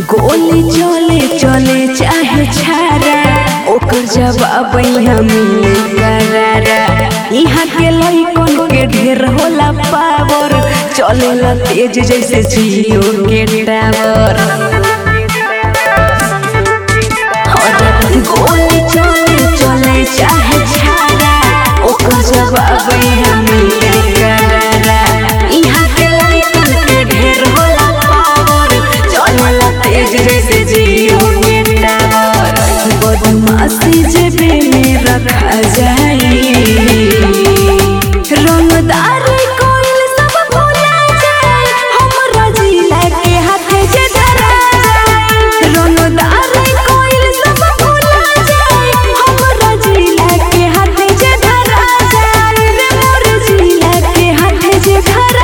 गोली चले चले चाहे छारा ओकर जवाब यहाँ मिले करारा। यहाँ के लइकन के ढेर होला पावर, चलेला तेज जैसे जियो के टावर। गोली चले चले चाहे छारा ओकर जवाब यहाँ मिले करारा। यहाँ के लइकन के ढेर होला पावर, चलेला तेज जैसे जियो के टावर। बदमाशी जेबे में रखा जाए, रंगदारी कोइल सब भुला जाए, हमरा जिला के हाथे जे धरा जाए। रंगदारी कोइल सब भुला जाए, हमरा जिला के हाथे जे धरा जाए। रे मोर जिला के हाथे जे धरा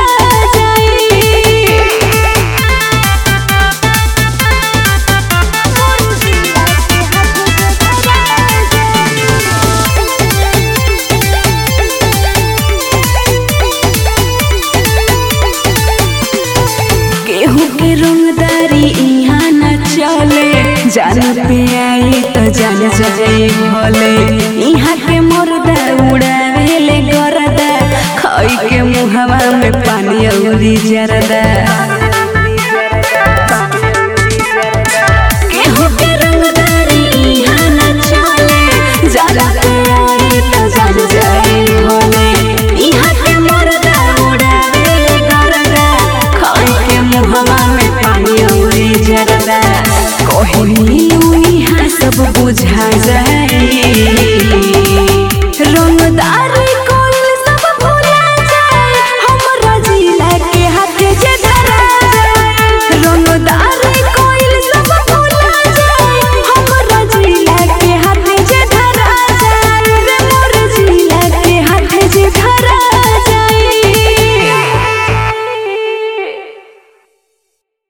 के रंगदारी यहाँ न चले, जान पे आई तो जान जाए भले। यहाँ के मुर्दा उड़ावेले गरदा, खाई के मुहवा में पानी औरी जरदा। केहू के रंगदारी यहाँ न चले, जान पे आई तो जान जाए भले। यहाँ के मुर्दा उड़ावेले गरदा, खाई के मुहवा में पानी औरी जरदा। कहनी यहाँ सब बुझा जाए।